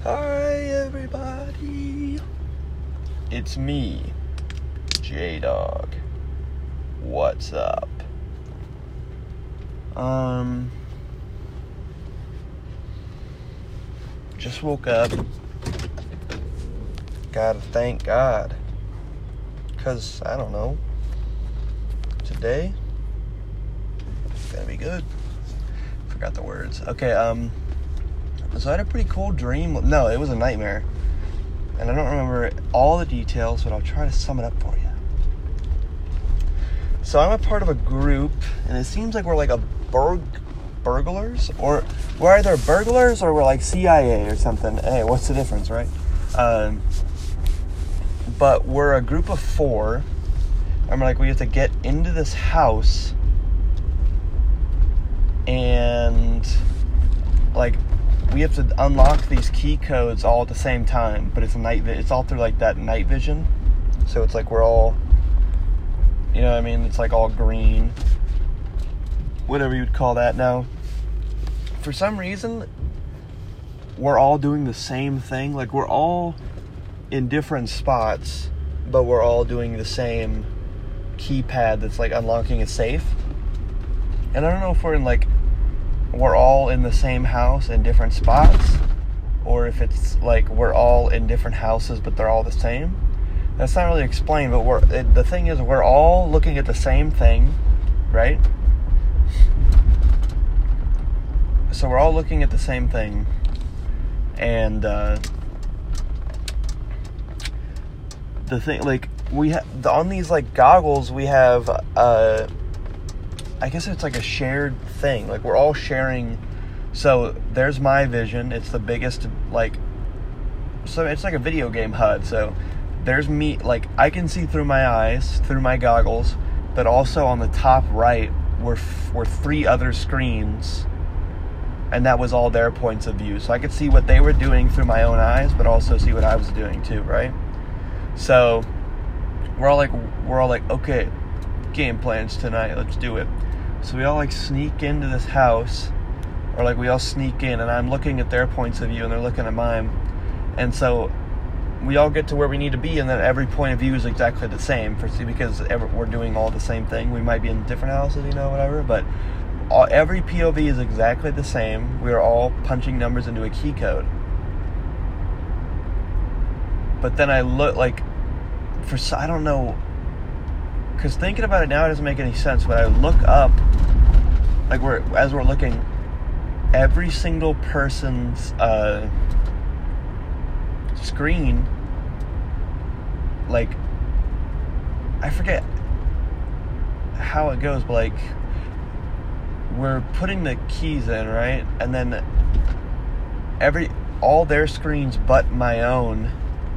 Hi everybody, it's me, J-Dog. What's up? Just woke up. Gotta thank God. 'Cause, I don't know, today, it's gonna be good. Forgot the words. Okay, so I had a pretty cool dream. No, it was a nightmare. And I don't remember all the details, but I'll try to sum it up for you. So I'm a part of a group, and it seems like we're like a burglars, or we're either burglars or we're like CIA or something. Hey, what's the difference, right? But we're a group of 4, and we're like, we have to get into this house, and like we have to unlock these key codes all at the same time, but it's all through like that night vision. So it's like we're all, you know what I mean? It's like all green, whatever you'd call that. Now, for some reason, we're all doing the same thing. Like we're all in different spots, but we're all doing the same keypad that's like unlocking a safe. And I don't know if we're all in the same house in different spots, or if it's like we're all in different houses but they're all the same. That's not really explained, but the thing is, we're all looking at the same thing, right? So we're all looking at the same thing, and the thing, like, on these like goggles we have I guess it's like a shared thing. Like we're all sharing. So there's my vision. It's the biggest, like, so it's like a video game HUD. So there's me, like I can see through my eyes, through my goggles, but also on the top right were 3 other screens, and that was all their points of view. So I could see what they were doing through my own eyes, but also see what I was doing too, right? So we're all like, okay, game plans tonight, let's do it. So we all like sneak into this house, or like we all sneak in, and I'm looking at their points of view and they're looking at mine, and so we all get to where we need to be, and then every point of view is exactly the same because we're doing all the same thing. We might be in different houses, whatever, but every POV is exactly the same. We're all punching numbers into a key code. But then I look like, I don't know, because thinking about it now, it doesn't make any sense. But I look up, like as we're looking, every single person's screen, like, I forget how it goes, but like we're putting the keys in, right? And then all their screens but my own,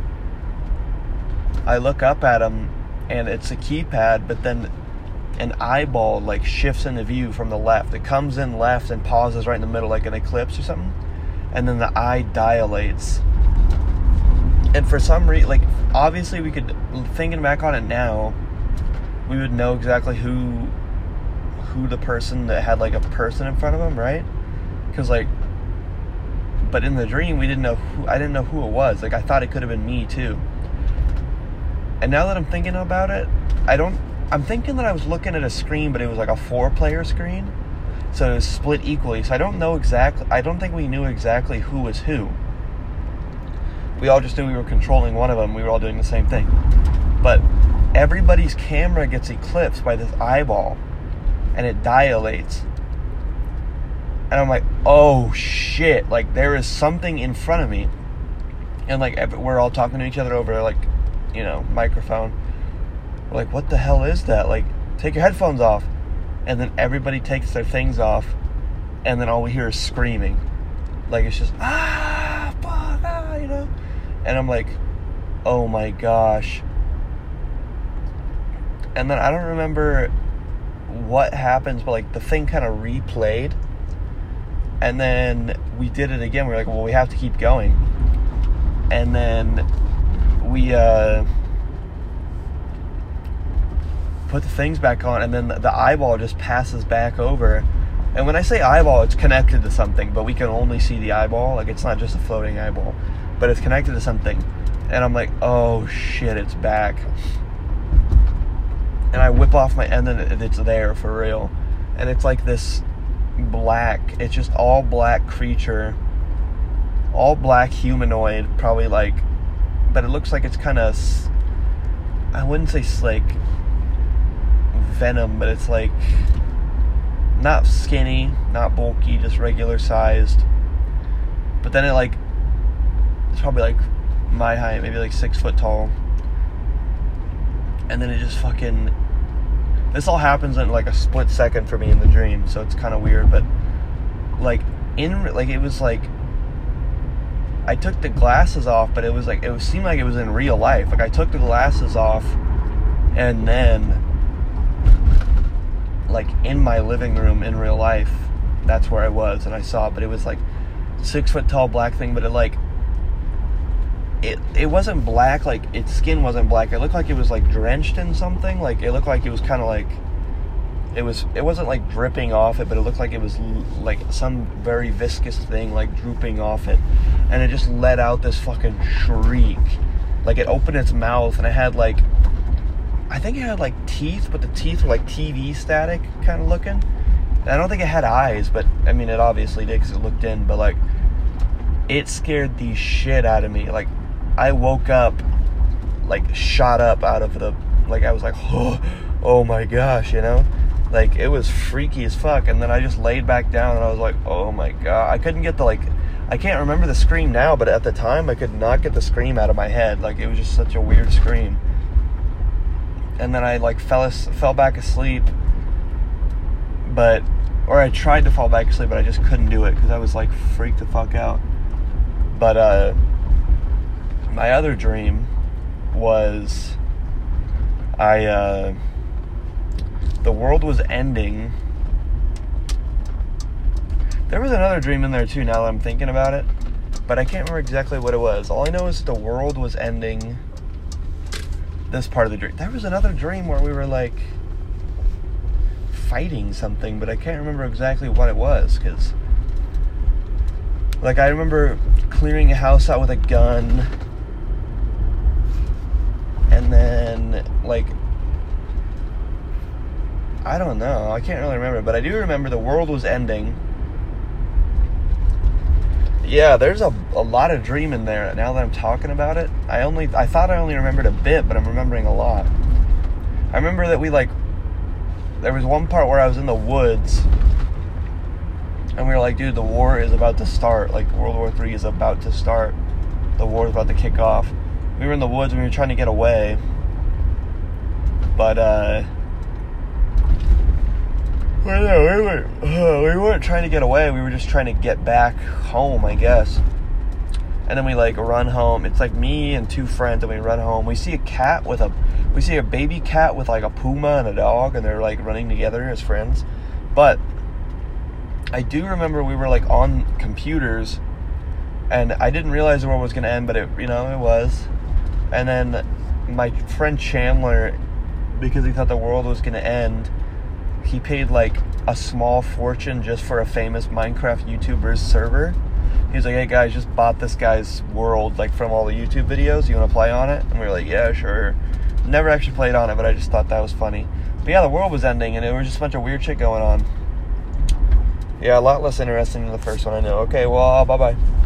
I look up at them, and it's a keypad, but then an eyeball like shifts into view from the left. It comes in left and pauses right in the middle, like an eclipse or something, and then the eye dilates. And for some reason, like, obviously we could, thinking back on it now, we would know exactly who the person that had like a person in front of him, right? Because like, but in the dream I didn't know who it was. Like I thought it could have been me too. And now that I'm thinking about it, I'm thinking that I was looking at a screen, but it was like a 4-player screen. So it was split equally. So I don't think we knew exactly who was who. We all just knew we were controlling one of them. We were all doing the same thing. But everybody's camera gets eclipsed by this eyeball, and it dilates. And I'm like, oh shit, like there is something in front of me. And like we're all talking to each other over like, microphone. We're like, what the hell is that? Like, take your headphones off. And then everybody takes their things off, and then all we hear is screaming. Like, it's just, fuck, And I'm like, oh my gosh. And then I don't remember what happens, but like the thing kind of replayed. And then we did it again. We were like, well, we have to keep going. And then we put the things back on, and then the eyeball just passes back over, And when I say eyeball, it's connected to something, but we can only see the eyeball. Like, it's not just a floating eyeball, but it's connected to something. And I'm like, oh shit, it's back. And I whip off and then it's there for real. And it's like this black, it's just all black creature, all black humanoid, probably like, but it looks like it's kind of, I wouldn't say like Venom, but it's like not skinny, not bulky, just regular sized. But then it's probably like my height, maybe like 6 foot tall. And then it just fucking, this all happens in like a split second for me in the dream, so it's kind of weird. But like it was like I took the glasses off, but it was like, it seemed like it was in real life. Like I took the glasses off, and then like in my living room in real life, that's where I was, and I saw it. But it was like 6 foot tall black thing, but it wasn't black, like its skin wasn't black. It looked like it was like drenched in something. Like it looked like it was kind of like it wasn't like dripping off it, but it looked like it was like some very viscous thing like drooping off it. And it just let out this fucking shriek. Like it opened its mouth, and it had like, I think it had like teeth, but the teeth were like TV static kind of looking. And I don't think it had eyes, but I mean it obviously did because it looked in. But like it scared the shit out of me. Like I woke up, like shot up out of the, like I was like, oh my gosh, you know? Like it was freaky as fuck. And then I just laid back down, and I was like, oh my god. I couldn't get the, like, I can't remember the scream now, but at the time I could not get the scream out of my head. Like it was just such a weird scream. And then I like fell back asleep, or I tried to fall back asleep, but I just couldn't do it because I was like freaked the fuck out. But my other dream was the world was ending. There was another dream in there too, now that I'm thinking about it, but I can't remember exactly what it was. All I know is the world was ending. This part of the dream. There was another dream where we were like fighting something, but I can't remember exactly what it was, because like I remember clearing a house out with a gun, and then like I don't know, I can't really remember, but I do remember the world was ending. Yeah, there's a lot of dream in there now that I'm talking about it. I thought I only remembered a bit, but I'm remembering a lot. I remember that there was one part where I was in the woods, and we were like, dude, the war is about to start. Like, World War III is about to start. The war is about to kick off. We were in the woods, and we were trying to get away. But, we weren't trying to get away. We were just trying to get back home, I guess. And then we like run home. It's like me and two friends, and we run home. We see a baby cat with like a puma and a dog, and they're like running together as friends. But I do remember we were like on computers, and I didn't realize the world was gonna end, but it was. And then my friend Chandler, because he thought the world was gonna end, he paid like a small fortune just for a famous Minecraft YouTuber's server. He was like, hey guys, just bought this guy's world like from all the YouTube videos. You want to play on it? And we were like, yeah, sure. Never actually played on it, but I just thought that was funny. But yeah, the world was ending, and it was just a bunch of weird shit going on. Yeah, a lot less interesting than the first one, I know. Okay, well, bye-bye.